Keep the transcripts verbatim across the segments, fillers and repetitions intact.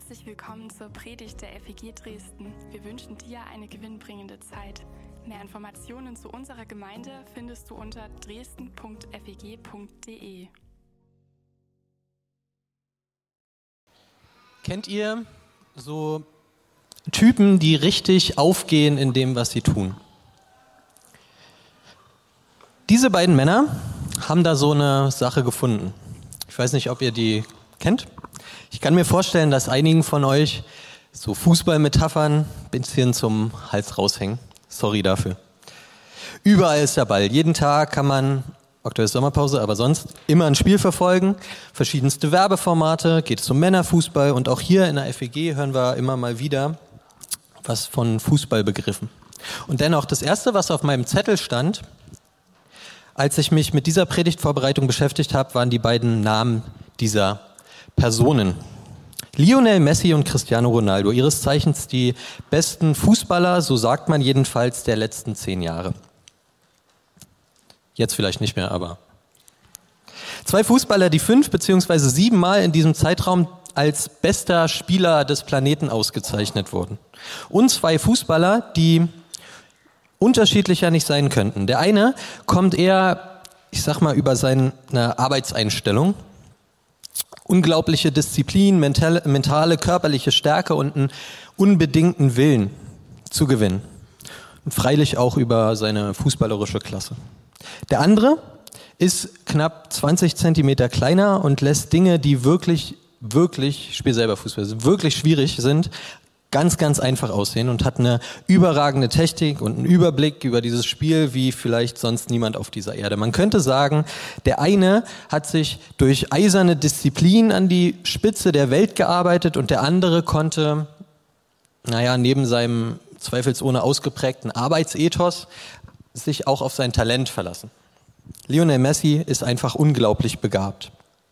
Herzlich willkommen zur Predigt der F E G Dresden. Wir wünschen dir eine gewinnbringende Zeit. Mehr Informationen zu unserer Gemeinde findest du unter dresden punkt f e g punkt d e. Kennt ihr so Typen, die richtig aufgehen in dem, was sie tun? Diese beiden Männer haben da so eine Sache gefunden. Ich weiß nicht, ob ihr die kennt. Ich kann mir vorstellen, dass einigen von euch so Fußballmetaphern ein bisschen zum Hals raushängen. Sorry dafür. Überall ist der Ball. Jeden Tag kann man, aktuell ist Sommerpause, aber sonst immer ein Spiel verfolgen. Verschiedenste Werbeformate, geht es um Männerfußball. Und auch hier in der F E G hören wir immer mal wieder was von Fußballbegriffen. Und dennoch, das Erste, was auf meinem Zettel stand, als ich mich mit dieser Predigtvorbereitung beschäftigt habe, waren die beiden Namen dieser Personen. Lionel Messi und Cristiano Ronaldo, ihres Zeichens die besten Fußballer, so sagt man jedenfalls, der letzten zehn Jahre. Jetzt vielleicht nicht mehr, aber. Zwei Fußballer, die fünf beziehungsweise sieben Mal in diesem Zeitraum als bester Spieler des Planeten ausgezeichnet wurden. Und zwei Fußballer, die unterschiedlicher nicht sein könnten. Der eine kommt eher, ich sag mal, über seine Arbeitseinstellung. Unglaubliche Disziplin, mentale, mentale, körperliche Stärke und einen unbedingten Willen zu gewinnen. Und freilich auch über seine fußballerische Klasse. Der andere ist knapp zwanzig Zentimeter kleiner und lässt Dinge, die wirklich, wirklich, ich spiele selber Fußball, wirklich schwierig sind, ganz, ganz einfach aussehen und hat eine überragende Technik und einen Überblick über dieses Spiel wie vielleicht sonst niemand auf dieser Erde. Man könnte sagen, der eine hat sich durch eiserne Disziplin an die Spitze der Welt gearbeitet und der andere konnte, naja, neben seinem zweifelsohne ausgeprägten Arbeitsethos sich auch auf sein Talent verlassen. Lionel Messi ist einfach unglaublich begabt.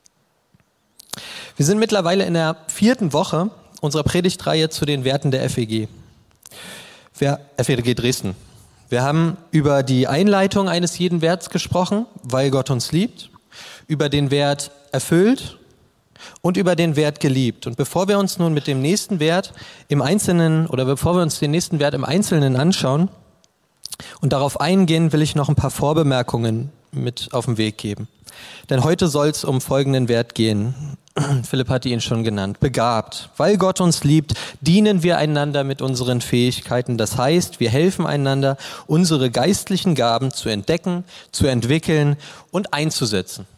Wir sind mittlerweile in der vierten Woche unserer Predigtreihe zu den Werten der F E G. Wir, F E G Dresden. Wir haben über die Einleitung eines jeden Werts gesprochen, weil Gott uns liebt, über den Wert erfüllt und über den Wert geliebt. Und bevor wir uns nun mit dem nächsten Wert im Einzelnen oder bevor wir uns den nächsten Wert im Einzelnen anschauen und darauf eingehen, will ich noch ein paar Vorbemerkungen mit auf den Weg geben. Denn heute soll es um folgenden Wert gehen. Philipp hatte ihn schon genannt. Begabt. Weil Gott uns liebt, dienen wir einander mit unseren Fähigkeiten. Das heißt, wir helfen einander, unsere geistlichen Gaben zu entdecken, zu entwickeln und einzusetzen.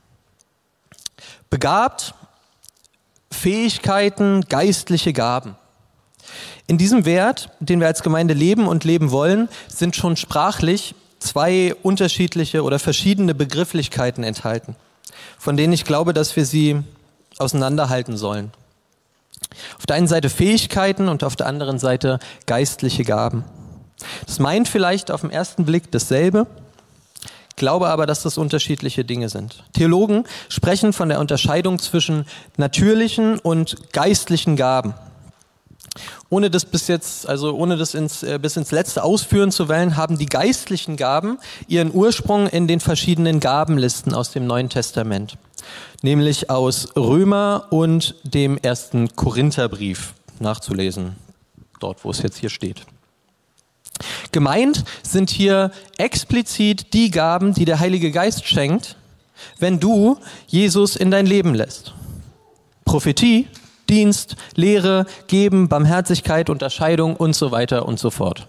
Begabt, Fähigkeiten, geistliche Gaben. In diesem Wert, den wir als Gemeinde leben und leben wollen, sind schon sprachlich zwei unterschiedliche oder verschiedene Begrifflichkeiten enthalten, von denen ich glaube, dass wir sie auseinanderhalten sollen. Auf der einen Seite Fähigkeiten und auf der anderen Seite geistliche Gaben. Das meint vielleicht auf den ersten Blick dasselbe, glaube aber, dass das unterschiedliche Dinge sind. Theologen sprechen von der Unterscheidung zwischen natürlichen und geistlichen Gaben. Ohne das bis jetzt, also ohne das ins, äh, bis ins Letzte ausführen zu wollen, haben die geistlichen Gaben ihren Ursprung in den verschiedenen Gabenlisten aus dem Neuen Testament. Nämlich aus Römer und dem ersten Korintherbrief nachzulesen, dort wo es jetzt hier steht. Gemeint sind hier explizit die Gaben, die der Heilige Geist schenkt, wenn du Jesus in dein Leben lässt. Prophetie, Dienst, Lehre, Geben, Barmherzigkeit, Unterscheidung und so weiter und so fort.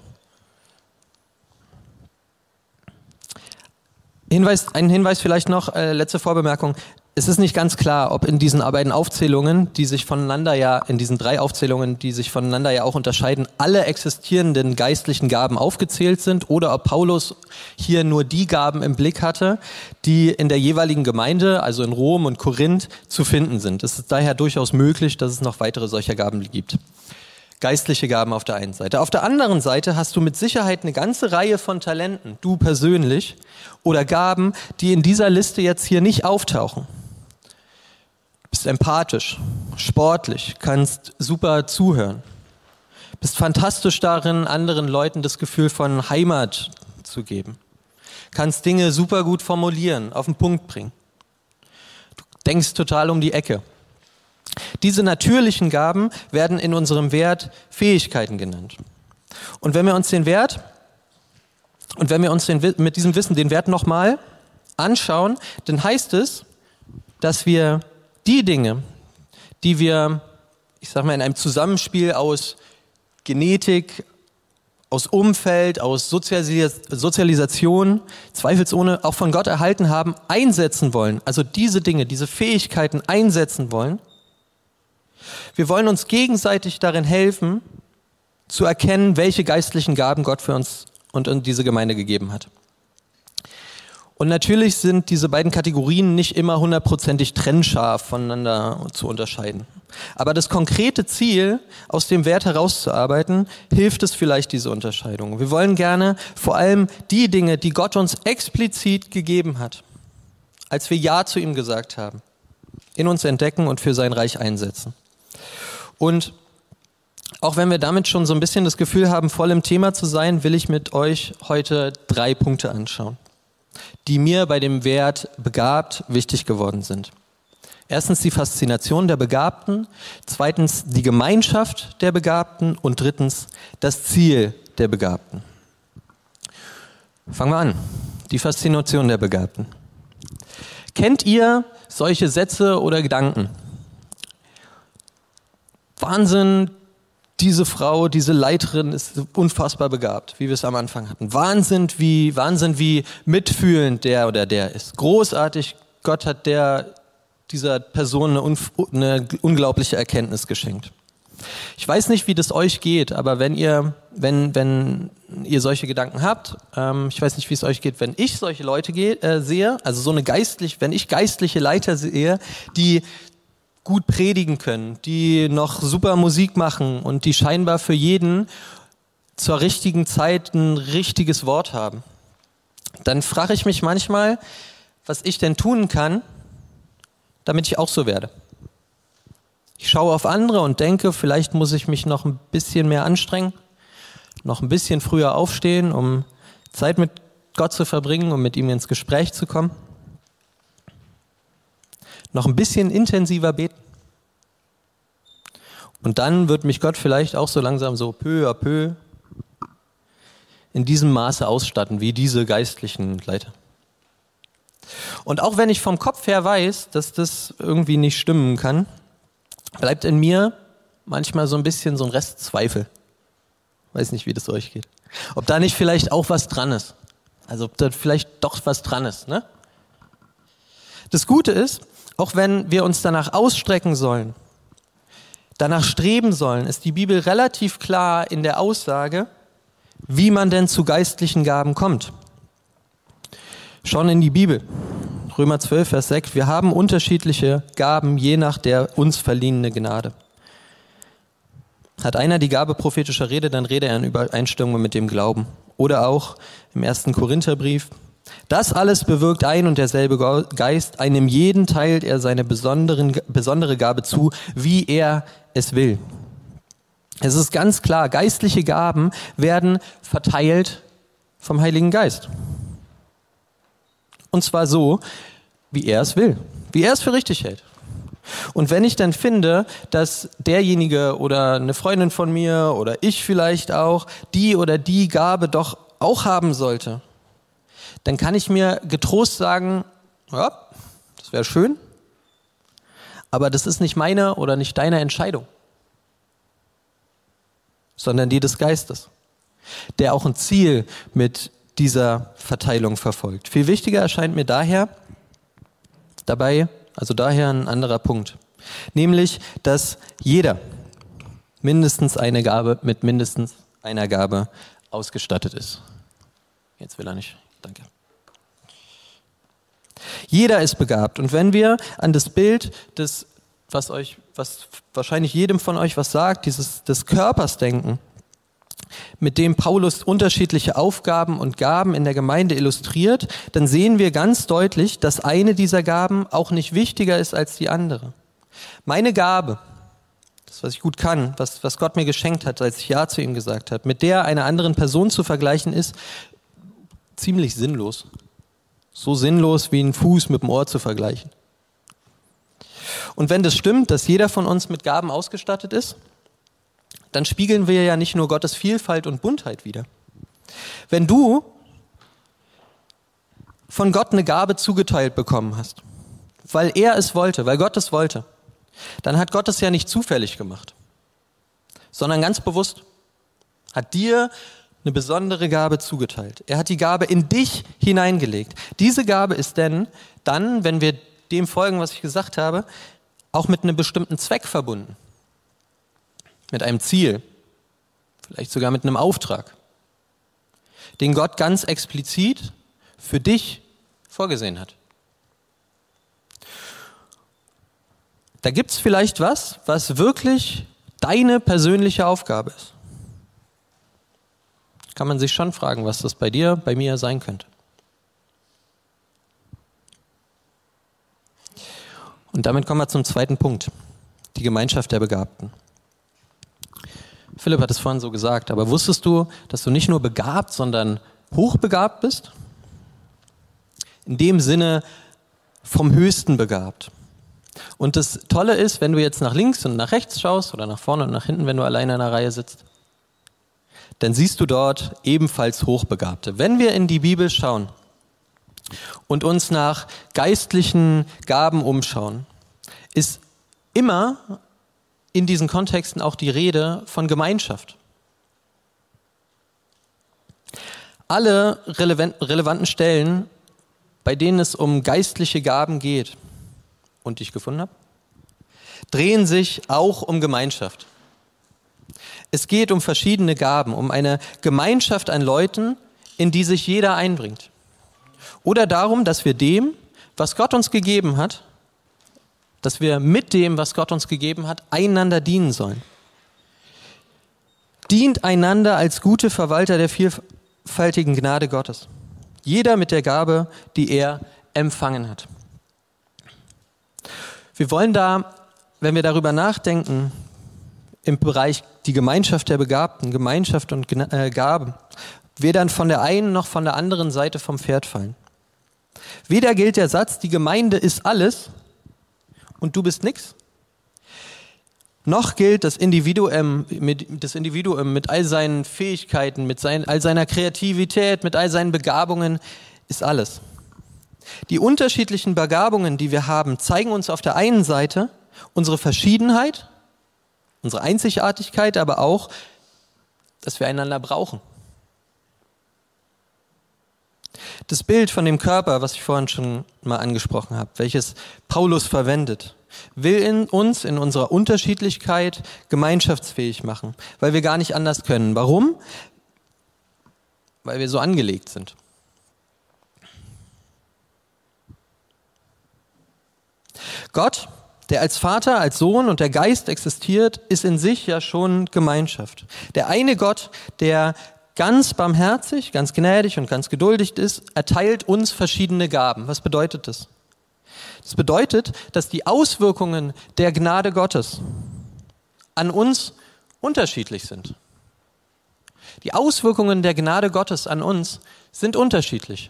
Hinweis, ein Hinweis vielleicht noch, äh, letzte Vorbemerkung. Es ist nicht ganz klar, ob in diesen beiden Aufzählungen, die sich voneinander ja, in diesen drei Aufzählungen, die sich voneinander ja auch unterscheiden, alle existierenden geistlichen Gaben aufgezählt sind oder ob Paulus hier nur die Gaben im Blick hatte, die in der jeweiligen Gemeinde, also in Rom und Korinth, zu finden sind. Es ist daher durchaus möglich, dass es noch weitere solcher Gaben gibt. Geistliche Gaben auf der einen Seite. Auf der anderen Seite hast du mit Sicherheit eine ganze Reihe von Talenten, du persönlich, oder Gaben, die in dieser Liste jetzt hier nicht auftauchen. Du bist empathisch, sportlich, kannst super zuhören, bist fantastisch darin, anderen Leuten das Gefühl von Heimat zu geben, kannst Dinge super gut formulieren, auf den Punkt bringen. Du denkst total um die Ecke. Diese natürlichen Gaben werden in unserem Wert Fähigkeiten genannt. Und wenn wir uns den Wert und wenn wir uns den, mit diesem Wissen den Wert nochmal anschauen, dann heißt es, dass wir die Dinge, die wir, ich sag mal, in einem Zusammenspiel aus Genetik, aus Umfeld, aus Sozialis- Sozialisation, zweifelsohne auch von Gott erhalten haben, einsetzen wollen. Also diese Dinge, diese Fähigkeiten einsetzen wollen. Wir wollen uns gegenseitig darin helfen, zu erkennen, welche geistlichen Gaben Gott für uns und in diese Gemeinde gegeben hat. Und natürlich sind diese beiden Kategorien nicht immer hundertprozentig trennscharf voneinander zu unterscheiden. Aber das konkrete Ziel, aus dem Wert herauszuarbeiten, hilft es vielleicht, diese Unterscheidung. Wir wollen gerne vor allem die Dinge, die Gott uns explizit gegeben hat, als wir Ja zu ihm gesagt haben, in uns entdecken und für sein Reich einsetzen. Und auch wenn wir damit schon so ein bisschen das Gefühl haben, voll im Thema zu sein, will ich mit euch heute drei Punkte anschauen, die mir bei dem Wert begabt wichtig geworden sind. Erstens die Faszination der Begabten, zweitens die Gemeinschaft der Begabten und drittens das Ziel der Begabten. Fangen wir an. Die Faszination der Begabten. Kennt ihr solche Sätze oder Gedanken? Wahnsinn, diese Frau, diese Leiterin ist unfassbar begabt, wie wir es am Anfang hatten. Wahnsinn, wie, Wahnsinn, wie mitfühlend der oder der ist. Großartig, Gott hat der, dieser Person eine, un, eine unglaubliche Erkenntnis geschenkt. Ich weiß nicht, wie das euch geht, aber wenn ihr, wenn, wenn ihr solche Gedanken habt, ähm, ich weiß nicht, wie es euch geht, wenn ich solche Leute gehe, äh, sehe, also so eine geistlich, wenn ich geistliche Leiter sehe, die gut predigen können, die noch super Musik machen und die scheinbar für jeden zur richtigen Zeit ein richtiges Wort haben, dann frage ich mich manchmal, was ich denn tun kann, damit ich auch so werde. Ich schaue auf andere und denke, vielleicht muss ich mich noch ein bisschen mehr anstrengen, noch ein bisschen früher aufstehen, um Zeit mit Gott zu verbringen, um mit ihm ins Gespräch zu kommen. Noch ein bisschen intensiver beten. Und dann wird mich Gott vielleicht auch so langsam so peu à peu in diesem Maße ausstatten, wie diese geistlichen Leiter. Und auch wenn ich vom Kopf her weiß, dass das irgendwie nicht stimmen kann, bleibt in mir manchmal so ein bisschen so ein Restzweifel. Weiß nicht, wie das euch geht. Ob da nicht vielleicht auch was dran ist. Also ob da vielleicht doch was dran ist, ne? Das Gute ist, auch wenn wir uns danach ausstrecken sollen, danach streben sollen, ist die Bibel relativ klar in der Aussage, wie man denn zu geistlichen Gaben kommt. Schon in die Bibel. Römer zwölf, Vers sechs. Wir haben unterschiedliche Gaben, je nach der uns verliehene Gnade. Hat einer die Gabe prophetischer Rede, dann rede er in Übereinstimmung mit dem Glauben. Oder auch im ersten Korintherbrief. Das alles bewirkt ein und derselbe Geist, einem jeden teilt er seine besonderen, besondere Gabe zu, wie er es will. Es ist ganz klar, geistliche Gaben werden verteilt vom Heiligen Geist. Und zwar so, wie er es will, wie er es für richtig hält. Und wenn ich dann finde, dass derjenige oder eine Freundin von mir oder ich vielleicht auch die oder die Gabe doch auch haben sollte, dann kann ich mir getrost sagen, ja, das wäre schön, aber das ist nicht meine oder nicht deine Entscheidung, sondern die des Geistes, der auch ein Ziel mit dieser Verteilung verfolgt. Viel wichtiger erscheint mir daher dabei, also daher ein anderer Punkt, nämlich, dass jeder mindestens eine Gabe mit mindestens einer Gabe ausgestattet ist. Jetzt will er nicht. Danke. Jeder ist begabt. Und wenn wir an das Bild des, was euch, was wahrscheinlich jedem von euch was sagt, dieses des Körpers denken, mit dem Paulus unterschiedliche Aufgaben und Gaben in der Gemeinde illustriert, dann sehen wir ganz deutlich, dass eine dieser Gaben auch nicht wichtiger ist als die andere. Meine Gabe, das, was ich gut kann, was, was Gott mir geschenkt hat, als ich Ja zu ihm gesagt habe, mit der einer anderen Person zu vergleichen, ist ziemlich sinnlos. So sinnlos wie einen Fuß mit dem Ohr zu vergleichen. Und wenn das stimmt, dass jeder von uns mit Gaben ausgestattet ist, dann spiegeln wir ja nicht nur Gottes Vielfalt und Buntheit wider. Wenn du von Gott eine Gabe zugeteilt bekommen hast, weil er es wollte, weil Gott es wollte, dann hat Gott es ja nicht zufällig gemacht, sondern ganz bewusst hat dir eine besondere Gabe zugeteilt. Er hat die Gabe in dich hineingelegt. Diese Gabe ist denn dann, wenn wir dem folgen, was ich gesagt habe, auch mit einem bestimmten Zweck verbunden. Mit einem Ziel, vielleicht sogar mit einem Auftrag, den Gott ganz explizit für dich vorgesehen hat. Da gibt es vielleicht was, was wirklich deine persönliche Aufgabe ist. Kann man sich schon fragen, was das bei dir, bei mir sein könnte. Und damit kommen wir zum zweiten Punkt, die Gemeinschaft der Begabten. Philipp hat es vorhin so gesagt, aber wusstest du, dass du nicht nur begabt, sondern hochbegabt bist? In dem Sinne vom Höchsten begabt. Und das Tolle ist, wenn du jetzt nach links und nach rechts schaust oder nach vorne und nach hinten, wenn du alleine in einer Reihe sitzt, dann siehst du dort ebenfalls Hochbegabte. Wenn wir in die Bibel schauen und uns nach geistlichen Gaben umschauen, ist immer in diesen Kontexten auch die Rede von Gemeinschaft. Alle relevanten Stellen, bei denen es um geistliche Gaben geht und die ich gefunden habe, drehen sich auch um Gemeinschaft. Es geht um verschiedene Gaben, um eine Gemeinschaft an Leuten, in die sich jeder einbringt. Oder darum, dass wir dem, was Gott uns gegeben hat, dass wir mit dem, was Gott uns gegeben hat, einander dienen sollen. Dient einander als gute Verwalter der vielfältigen Gnade Gottes. Jeder mit der Gabe, die er empfangen hat. Wir wollen da, wenn wir darüber nachdenken, im Bereich die Gemeinschaft der Begabten, Gemeinschaft und äh, Gaben, weder von der einen noch von der anderen Seite vom Pferd fallen. Weder gilt der Satz, die Gemeinde ist alles und du bist nix, noch gilt das Individuum mit, das Individuum mit all seinen Fähigkeiten, mit sein, all seiner Kreativität, mit all seinen Begabungen ist alles. Die unterschiedlichen Begabungen, die wir haben, zeigen uns auf der einen Seite unsere Verschiedenheit, unsere Einzigartigkeit, aber auch, dass wir einander brauchen. Das Bild von dem Körper, was ich vorhin schon mal angesprochen habe, welches Paulus verwendet, will in uns, in unserer Unterschiedlichkeit gemeinschaftsfähig machen, weil wir gar nicht anders können. Warum? Weil wir so angelegt sind. Gott, der als Vater, als Sohn und der Geist existiert, ist in sich ja schon Gemeinschaft. Der eine Gott, der ganz barmherzig, ganz gnädig und ganz geduldig ist, erteilt uns verschiedene Gaben. Was bedeutet das? Das bedeutet, dass die Auswirkungen der Gnade Gottes an uns unterschiedlich sind. Die Auswirkungen der Gnade Gottes an uns sind unterschiedlich.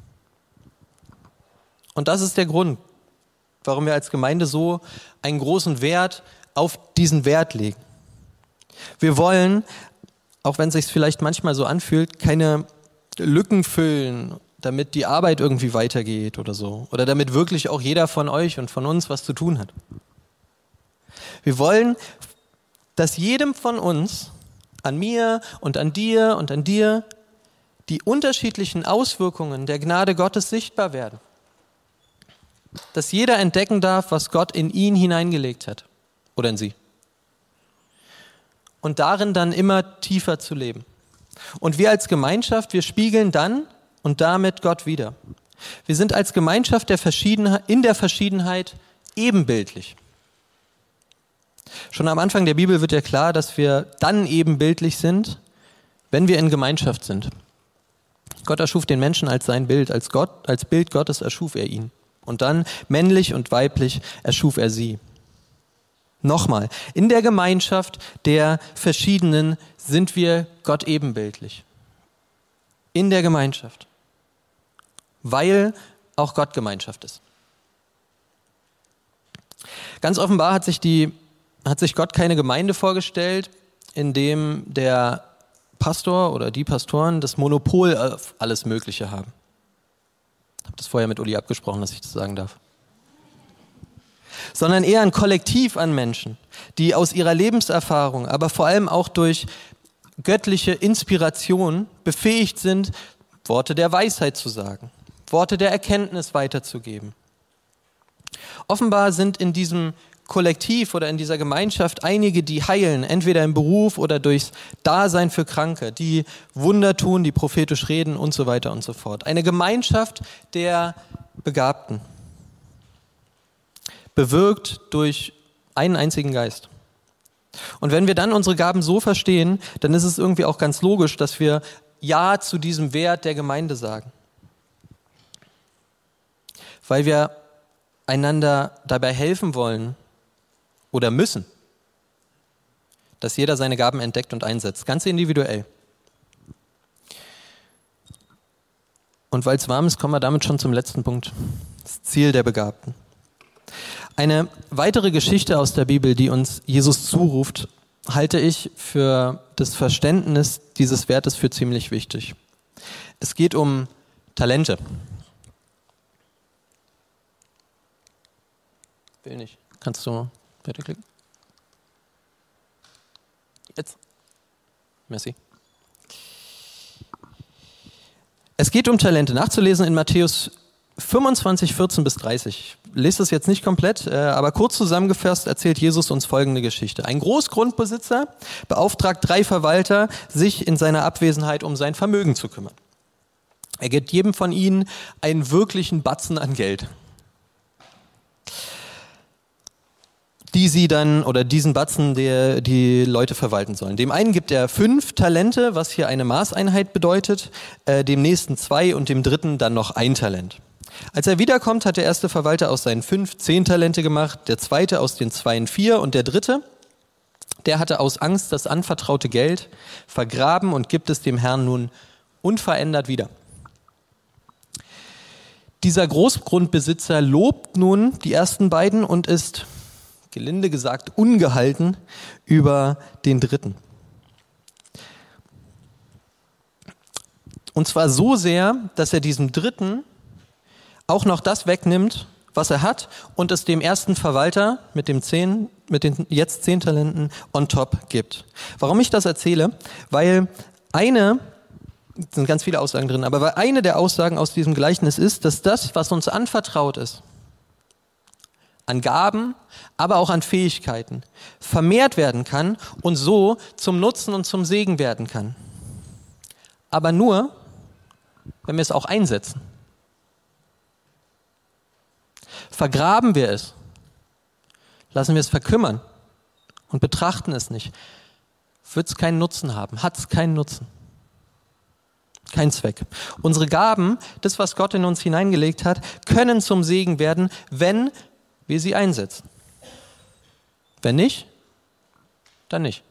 Und das ist der Grund, warum wir als Gemeinde so einen großen Wert auf diesen Wert legen. Wir wollen, auch wenn es sich vielleicht manchmal so anfühlt, keine Lücken füllen, damit die Arbeit irgendwie weitergeht oder so. Oder damit wirklich auch jeder von euch und von uns was zu tun hat. Wir wollen, dass jedem von uns, an mir und an dir und an dir, die unterschiedlichen Auswirkungen der Gnade Gottes sichtbar werden. Dass jeder entdecken darf, was Gott in ihn hineingelegt hat. Oder in sie. Und darin dann immer tiefer zu leben. Und wir als Gemeinschaft, wir spiegeln dann und damit Gott wider. Wir sind als Gemeinschaft der Verschiedenheit, in der Verschiedenheit ebenbildlich. Schon am Anfang der Bibel wird ja klar, dass wir dann ebenbildlich sind, wenn wir in Gemeinschaft sind. Gott erschuf den Menschen als sein Bild, als Gott, als Bild Gottes erschuf er ihn. Und dann männlich und weiblich erschuf er sie. Nochmal, in der Gemeinschaft der Verschiedenen sind wir Gott ebenbildlich. In der Gemeinschaft. Weil auch Gott Gemeinschaft ist. Ganz offenbar hat sich, die, hat sich Gott keine Gemeinde vorgestellt, in dem der Pastor oder die Pastoren das Monopol auf alles Mögliche haben. Ich habe das vorher mit Uli abgesprochen, dass ich das sagen darf. Sondern eher ein Kollektiv an Menschen, die aus ihrer Lebenserfahrung, aber vor allem auch durch göttliche Inspiration befähigt sind, Worte der Weisheit zu sagen, Worte der Erkenntnis weiterzugeben. Offenbar sind in diesem Kollektiv oder in dieser Gemeinschaft einige, die heilen, entweder im Beruf oder durchs Dasein für Kranke, die Wunder tun, die prophetisch reden und so weiter und so fort. Eine Gemeinschaft der Begabten, bewirkt durch einen einzigen Geist. Und wenn wir dann unsere Gaben so verstehen, dann ist es irgendwie auch ganz logisch, dass wir Ja zu diesem Wert der Gemeinde sagen. Weil wir einander dabei helfen wollen oder müssen, dass jeder seine Gaben entdeckt und einsetzt, ganz individuell. Und weil es warm ist, kommen wir damit schon zum letzten Punkt, das Ziel der Begabten. Eine weitere Geschichte aus der Bibel, die uns Jesus zuruft, halte ich für das Verständnis dieses Wertes für ziemlich wichtig. Es geht um Talente. Will nicht. Kannst du weiterklicken? Jetzt. Merci. Es geht um Talente. Nachzulesen in Matthäus fünfundzwanzig, vierzehn bis dreißig. Ich lese das jetzt nicht komplett, aber kurz zusammengefasst erzählt Jesus uns folgende Geschichte. Ein Großgrundbesitzer beauftragt drei Verwalter, sich in seiner Abwesenheit um sein Vermögen zu kümmern. Er gibt jedem von ihnen einen wirklichen Batzen an Geld, die sie dann, oder diesen Batzen, der die Leute verwalten sollen. Dem einen gibt er fünf Talente, was hier eine Maßeinheit bedeutet, äh, dem nächsten zwei und dem dritten dann noch ein Talent. Als er wiederkommt, hat der erste Verwalter aus seinen fünf zehn Talente gemacht, der zweite aus den zweien vier und der dritte, der hatte aus Angst das anvertraute Geld vergraben und gibt es dem Herrn nun unverändert wieder. Dieser Großgrundbesitzer lobt nun die ersten beiden und ist, gelinde gesagt, ungehalten über den dritten. Und zwar so sehr, dass er diesem dritten auch noch das wegnimmt, was er hat, und es dem ersten Verwalter mit dem zehn, mit den jetzt zehn Talenten on top gibt. Warum ich das erzähle? Weil eine, es sind ganz viele Aussagen drin, aber weil eine der Aussagen aus diesem Gleichnis ist, dass das, was uns anvertraut ist, an Gaben, aber auch an Fähigkeiten, vermehrt werden kann und so zum Nutzen und zum Segen werden kann. Aber nur, wenn wir es auch einsetzen. Vergraben wir es, lassen wir es verkümmern und betrachten es nicht, wird es keinen Nutzen haben, hat es keinen Nutzen, keinen Zweck. Unsere Gaben, das, was Gott in uns hineingelegt hat, können zum Segen werden, wenn wir sie einsetzen. Wenn nicht, dann nicht.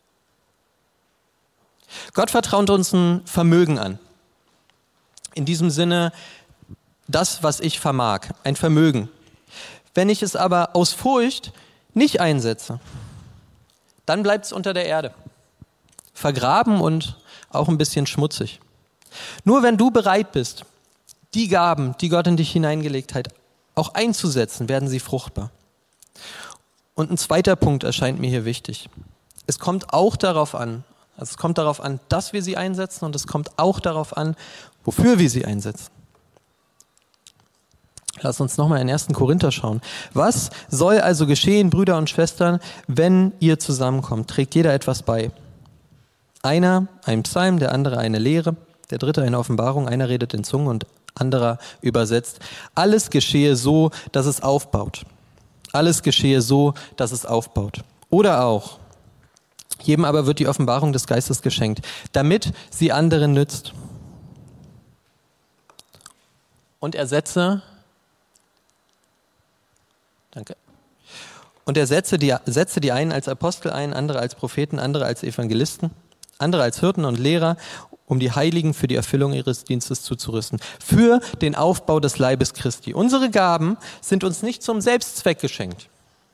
Gott vertraut uns ein Vermögen an. In diesem Sinne, das, was ich vermag, ein Vermögen. Wenn ich es aber aus Furcht nicht einsetze, dann bleibt es unter der Erde. Vergraben und auch ein bisschen schmutzig. Nur wenn du bereit bist, die Gaben, die Gott in dich hineingelegt hat, auch einzusetzen, werden sie fruchtbar. Und ein zweiter Punkt erscheint mir hier wichtig. Es kommt auch darauf an, also es kommt darauf an, dass wir sie einsetzen, und es kommt auch darauf an, wofür wir sie einsetzen. Lass uns nochmal in ersten Korinther schauen. Was soll also geschehen, Brüder und Schwestern, wenn ihr zusammenkommt? Trägt jeder etwas bei? Einer ein Psalm, der andere eine Lehre, der dritte eine Offenbarung, einer redet in Zungen und anderer übersetzt. Alles geschehe so, dass es aufbaut. Alles geschehe so, dass es aufbaut. Oder auch, jedem aber wird die Offenbarung des Geistes geschenkt, damit sie anderen nützt. Und er setze Danke. Und er setze die, setze die einen als Apostel ein, andere als Propheten, andere als Evangelisten, andere als Hirten und Lehrer, um die Heiligen für die Erfüllung ihres Dienstes zuzurüsten, für den Aufbau des Leibes Christi. Unsere Gaben sind uns nicht zum Selbstzweck geschenkt.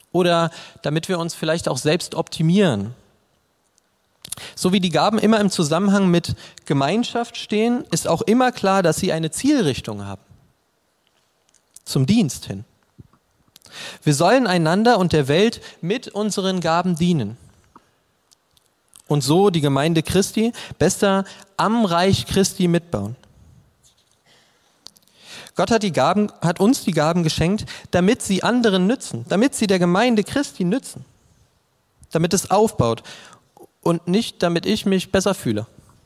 oder damit wir uns vielleicht auch selbst optimieren. So wie die Gaben immer im Zusammenhang mit Gemeinschaft stehen, ist auch immer klar, dass sie eine Zielrichtung haben. Zum Dienst hin. Wir sollen einander und der Welt mit unseren Gaben dienen. Und so die Gemeinde Christi besser am Reich Christi mitbauen. Gott hat die Gaben, hat uns die Gaben geschenkt, damit sie anderen nützen, damit sie der Gemeinde Christi nützen, damit es aufbaut und nicht, damit ich mich besser fühle.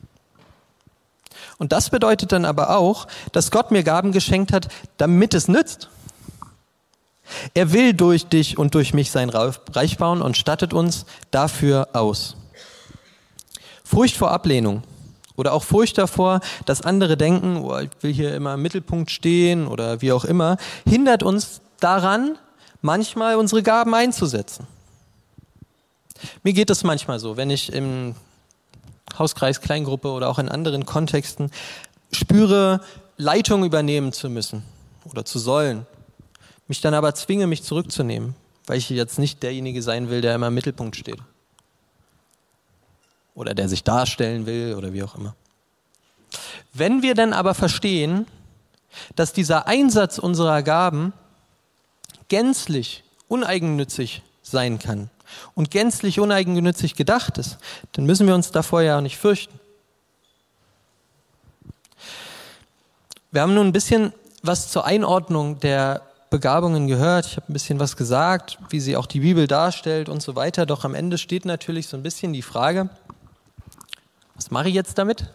Und das bedeutet dann aber auch, dass Gott mir Gaben geschenkt hat, damit es nützt. Er will durch dich und durch mich sein Reich bauen und stattet uns dafür aus. Furcht vor Ablehnung oder auch Furcht davor, dass andere denken, oh, ich will hier immer im Mittelpunkt stehen oder wie auch immer, hindert uns daran, manchmal unsere Gaben einzusetzen. Mir geht es manchmal so, wenn ich im Hauskreis, Kleingruppe oder auch in anderen Kontexten spüre, Leitung übernehmen zu müssen oder zu sollen, mich dann aber zwinge, mich zurückzunehmen, weil ich jetzt nicht derjenige sein will, der immer im Mittelpunkt steht. Oder der sich darstellen will oder wie auch immer. Wenn wir dann aber verstehen, dass dieser Einsatz unserer Gaben gänzlich uneigennützig sein kann und gänzlich uneigennützig gedacht ist, dann müssen wir uns davor ja auch nicht fürchten. Wir haben nun ein bisschen was zur Einordnung der Begabungen gehört. Ich habe ein bisschen was gesagt, wie sie auch die Bibel darstellt und so weiter. Doch am Ende steht natürlich so ein bisschen die Frage, was mache ich jetzt damit?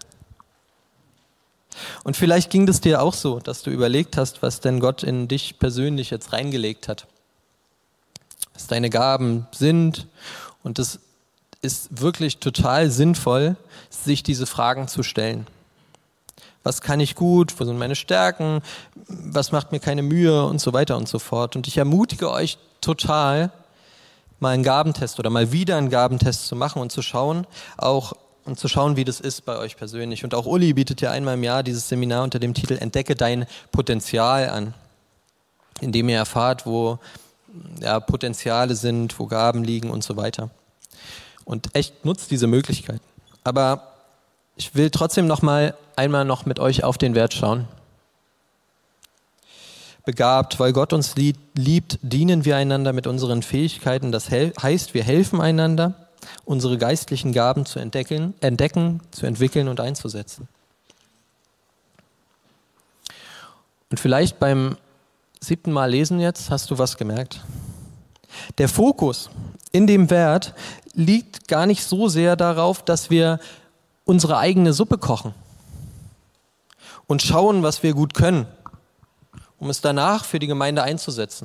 Und vielleicht ging es dir auch so, dass du überlegt hast, was denn Gott in dich persönlich jetzt reingelegt hat. Was deine Gaben sind. Und es ist wirklich total sinnvoll, sich diese Fragen zu stellen. Was kann ich gut? Wo sind meine Stärken? Was macht mir keine Mühe? Und so weiter und so fort. Und ich ermutige euch total, mal einen Gabentest oder mal wieder einen Gabentest zu machen und zu schauen, auch und zu schauen, wie das ist bei euch persönlich. Und auch Uli bietet ja einmal im Jahr dieses Seminar unter dem Titel Entdecke dein Potenzial an, in dem ihr erfahrt, wo ja, Potenziale sind, wo Gaben liegen und so weiter. Und echt nutzt diese Möglichkeit. Aber ich will trotzdem noch mal einmal noch mit euch auf den Wert schauen. Begabt, weil Gott uns liebt, dienen wir einander mit unseren Fähigkeiten. Das heißt, wir helfen einander, unsere geistlichen Gaben zu entdecken, entdecken, zu entwickeln und einzusetzen. Und vielleicht beim siebten Mal lesen jetzt hast du was gemerkt. Der Fokus in dem Wert liegt gar nicht so sehr darauf, dass wir unsere eigene Suppe kochen und schauen, was wir gut können, um es danach für die Gemeinde einzusetzen.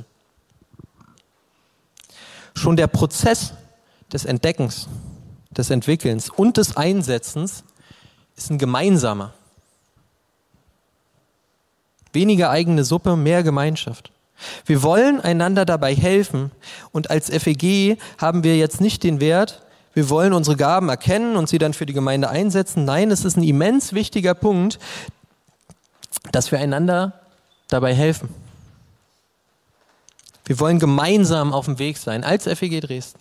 Schon der Prozess des Entdeckens, des Entwickelns und des Einsetzens ist ein gemeinsamer. Weniger eigene Suppe, mehr Gemeinschaft. Wir wollen einander dabei helfen und als F E G haben wir jetzt nicht den Wert, wir wollen unsere Gaben erkennen und sie dann für die Gemeinde einsetzen. Nein, es ist ein immens wichtiger Punkt, dass wir einander dabei helfen. Wir wollen gemeinsam auf dem Weg sein, als F E G Dresden.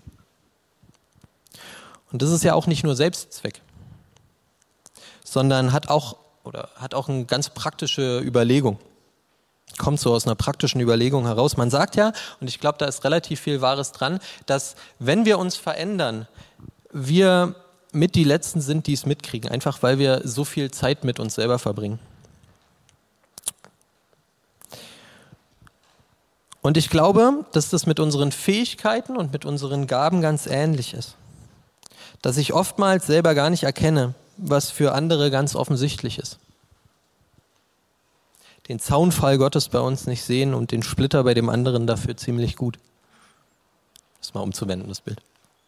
Und das ist ja auch nicht nur Selbstzweck, sondern hat auch, oder hat auch eine ganz praktische Überlegung. Kommt so aus einer praktischen Überlegung heraus. Man sagt ja, und ich glaube, da ist relativ viel Wahres dran, dass wenn wir uns verändern, wir mit die Letzten sind, die es mitkriegen, einfach weil wir so viel Zeit mit uns selber verbringen. Und ich glaube, dass das mit unseren Fähigkeiten und mit unseren Gaben ganz ähnlich ist. Dass ich oftmals selber gar nicht erkenne, was für andere ganz offensichtlich ist. Den Zaunfall Gottes bei uns nicht sehen und den Splitter bei dem anderen dafür ziemlich gut. Das ist mal umzuwenden, das Bild.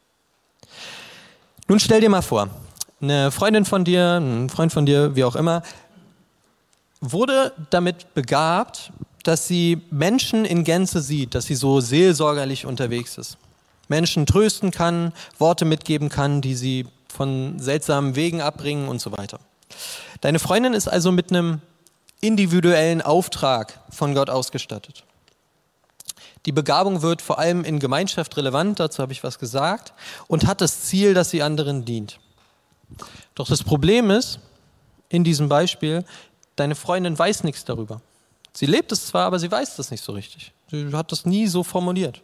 Nun stell dir mal vor, eine Freundin von dir, ein Freund von dir, wie auch immer, wurde damit begabt, dass sie Menschen in Gänze sieht, dass sie so seelsorgerlich unterwegs ist. Menschen trösten kann, Worte mitgeben kann, die sie von seltsamen Wegen abbringen und so weiter. Deine Freundin ist also mit einem individuellen Auftrag von Gott ausgestattet. Die Begabung wird vor allem in Gemeinschaft relevant, dazu habe ich was gesagt, und hat das Ziel, dass sie anderen dient. Doch das Problem ist, in diesem Beispiel, deine Freundin weiß nichts darüber. Sie lebt es zwar, aber sie weiß das nicht so richtig. Sie hat das nie so formuliert.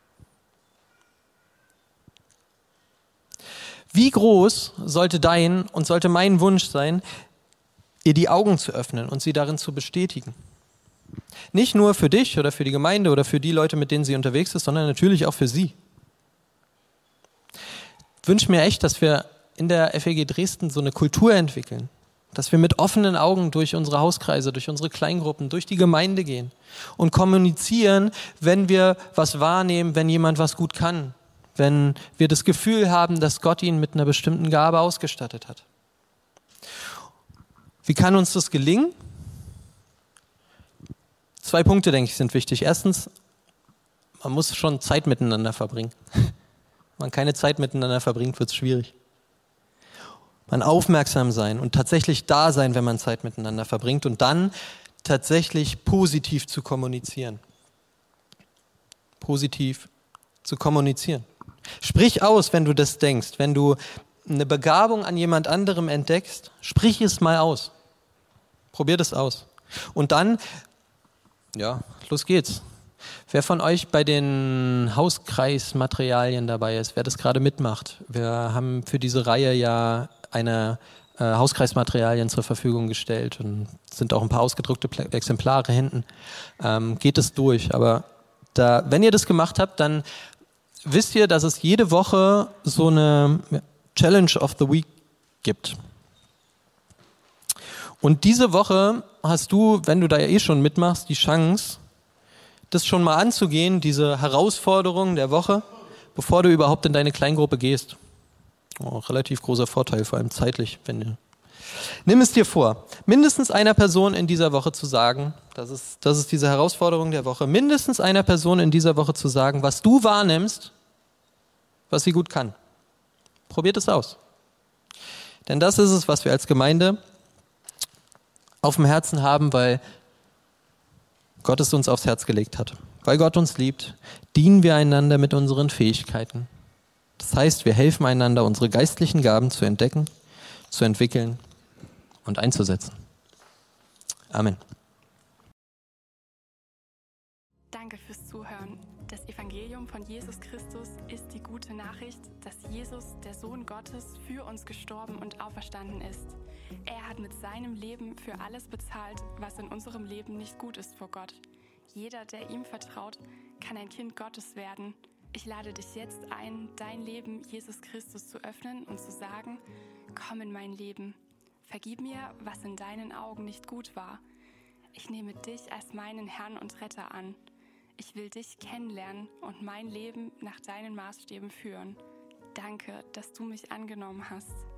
Wie groß sollte dein und sollte mein Wunsch sein, ihr die Augen zu öffnen und sie darin zu bestätigen? Nicht nur für dich oder für die Gemeinde oder für die Leute, mit denen sie unterwegs ist, sondern natürlich auch für sie. Ich wünsche mir echt, dass wir in der F E G Dresden so eine Kultur entwickeln, dass wir mit offenen Augen durch unsere Hauskreise, durch unsere Kleingruppen, durch die Gemeinde gehen und kommunizieren, wenn wir was wahrnehmen, wenn jemand was gut kann, wenn wir das Gefühl haben, dass Gott ihn mit einer bestimmten Gabe ausgestattet hat. Wie kann uns das gelingen? Zwei Punkte, denke ich, sind wichtig. Erstens, man muss schon Zeit miteinander verbringen. Wenn man keine Zeit miteinander verbringt, wird es schwierig. Man aufmerksam sein und tatsächlich da sein, wenn man Zeit miteinander verbringt und dann tatsächlich positiv zu kommunizieren. Positiv zu kommunizieren. Sprich aus, wenn du das denkst. Wenn du eine Begabung an jemand anderem entdeckst, sprich es mal aus. Probier das aus. Und dann, ja, los geht's. Wer von euch bei den Hauskreismaterialien dabei ist, wer das gerade mitmacht? Wir haben für diese Reihe ja eine äh, Hauskreismaterialien zur Verfügung gestellt und sind auch ein paar ausgedruckte Pl- Exemplare hinten. Ähm, geht es durch. Aber da, wenn ihr das gemacht habt, dann wisst ihr, dass es jede Woche so eine Challenge of the Week gibt. Und diese Woche hast du, wenn du da ja eh schon mitmachst, die Chance, das schon mal anzugehen, diese Herausforderung der Woche, bevor du überhaupt in deine Kleingruppe gehst. Oh, relativ großer Vorteil, vor allem zeitlich. Wenn du Nimm es dir vor, mindestens einer Person in dieser Woche zu sagen, das ist, das ist diese Herausforderung der Woche, mindestens einer Person in dieser Woche zu sagen, was du wahrnimmst, was sie gut kann. Probiert es aus. Denn das ist es, was wir als Gemeinde auf dem Herzen haben, weil Gott es uns aufs Herz gelegt hat. Weil Gott uns liebt, dienen wir einander mit unseren Fähigkeiten. Das heißt, wir helfen einander, unsere geistlichen Gaben zu entdecken, zu entwickeln und einzusetzen. Amen. Danke fürs Zuhören. Das Evangelium von Jesus Christus ist die gute Nachricht, dass Jesus, der Sohn Gottes, für uns gestorben und auferstanden ist. Er hat mit seinem Leben für alles bezahlt, was in unserem Leben nicht gut ist vor Gott. Jeder, der ihm vertraut, kann ein Kind Gottes werden. Ich lade dich jetzt ein, dein Leben Jesus Christus zu öffnen und zu sagen: Komm in mein Leben. Vergib mir, was in deinen Augen nicht gut war. Ich nehme dich als meinen Herrn und Retter an. Ich will dich kennenlernen und mein Leben nach deinen Maßstäben führen. Danke, dass du mich angenommen hast.